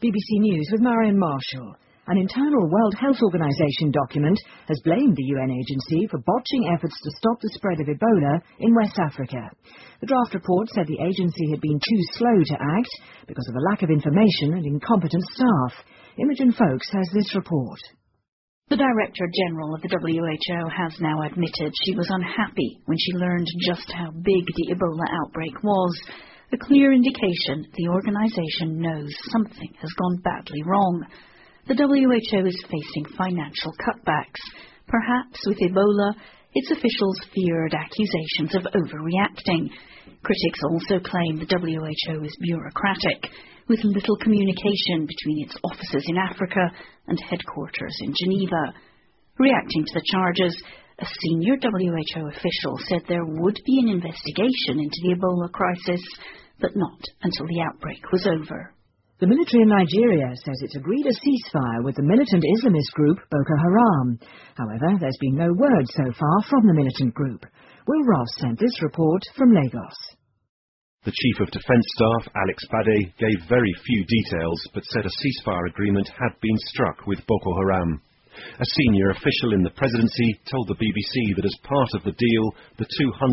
BBC News with Marion Marshall. An internal World Health Organization document has blamed the UN agency for botching efforts to stop the spread of Ebola in West Africa. The draft report said the agency had been too slow to act because of a lack of information and incompetent staff. Imogen Folks has this report. The Director General of the WHO has now admitted she was unhappy when she learned just how big the Ebola outbreak was. A clear indication the organisation knows something has gone badly wrong. The WHO is facing financial cutbacks. Perhaps with Ebola, its officials feared accusations of overreacting. Critics also claim the WHO is bureaucratic, with little communication between its offices in Africa and headquarters in Geneva. Reacting to the charges, a senior WHO official said there would be an investigation into the Ebola crisis, but not until the outbreak was over. The military in Nigeria says it's agreed a ceasefire with the militant Islamist group Boko Haram. However, there's been no word so far from the militant group. Will Ross sent this report from Lagos. The Chief of Defence Staff, Alex Bade, gave very few details but said a ceasefire agreement had been struck with Boko Haram. A senior official in the presidency told the BBC that as part of the deal, the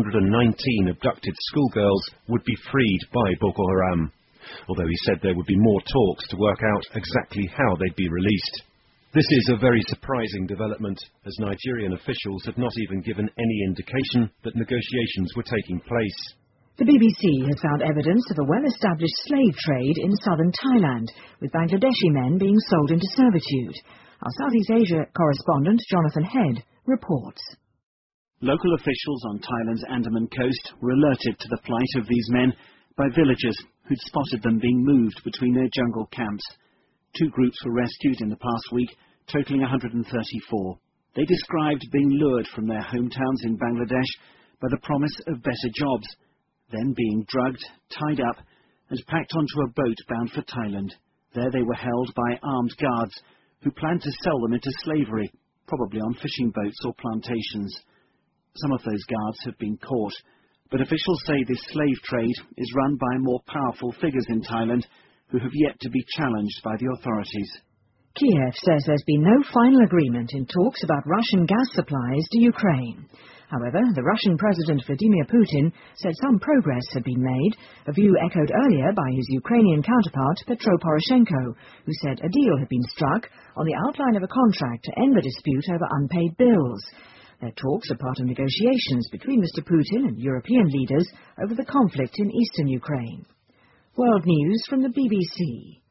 219 abducted schoolgirls would be freed by Boko Haram, although he said there would be more talks to work out exactly how they'd be released. This is a very surprising development, as Nigerian officials have not even given any indication that negotiations were taking place. The BBC has found evidence of a well-established slave trade in southern Thailand, with Bangladeshi men being sold into servitude. Our Southeast Asia correspondent, Jonathan Head, reports. Local officials on Thailand's Andaman coast were alerted to the plight of these men by villagers who'd spotted them being moved between their jungle camps. 2 groups were rescued in the past week, totaling 134. They described being lured from their hometowns in Bangladesh by the promise of better jobs, then being drugged, tied up, and packed onto a boat bound for Thailand. There they were held by armed guards who planned to sell them into slavery, probably on fishing boats or plantations. Some of those guards have been caught, but officials say this slave trade is run by more powerful figures in Thailand who have yet to be challenged by the authorities. Kiev says there's been no final agreement in talks about Russian gas supplies to Ukraine. However, the Russian President Vladimir Putin said some progress had been made, a view echoed earlier by his Ukrainian counterpart Petro Poroshenko, who said a deal had been struck on the outline of a contract to end the dispute over unpaid bills. Their talks are part of negotiations between Mr. Putin and European leaders over the conflict in eastern Ukraine. World News from the BBC.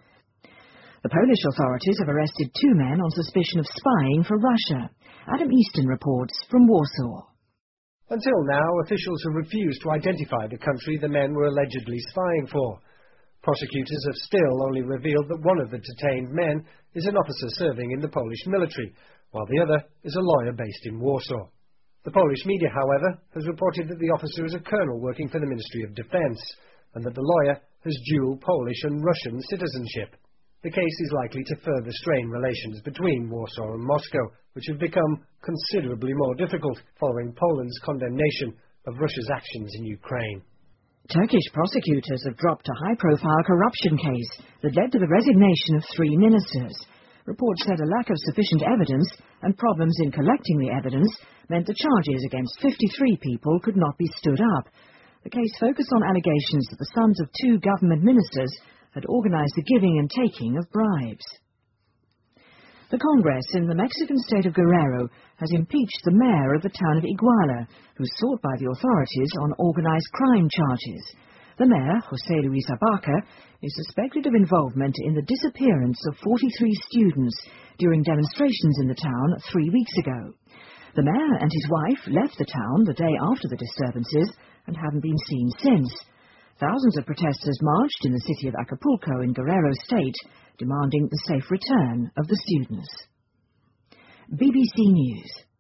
The Polish authorities have arrested 2 men on suspicion of spying for Russia. Adam Easton reports from Warsaw. Until now, officials have refused to identify the country the men were allegedly spying for. Prosecutors have still only revealed that one of the detained men is an officer serving in the Polish military, while the other is a lawyer based in Warsaw. The Polish media, however, has reported that the officer is a colonel working for the Ministry of Defence, and that the lawyer has dual Polish and Russian citizenship. The case is likely to further strain relations between Warsaw and Moscow, which have become considerably more difficult following Poland's condemnation of Russia's actions in Ukraine. Turkish prosecutors have dropped a high-profile corruption case that led to the resignation of 3 ministers. Reports said a lack of sufficient evidence and problems in collecting the evidence meant the charges against 53 people could not be stood up. The case focused on allegations that the sons of 2 government ministers had organized the giving and taking of bribes. The Congress in the Mexican state of Guerrero has impeached the mayor of the town of Iguala, who's sought by the authorities on organized crime charges. The mayor, José Luis Abarca, is suspected of involvement in the disappearance of 43 students during demonstrations in the town 3 weeks ago. The mayor and his wife left the town the day after the disturbances and haven't been seen since. Thousands of protesters marched in the city of Acapulco in Guerrero State, demanding the safe return of the students. BBC News.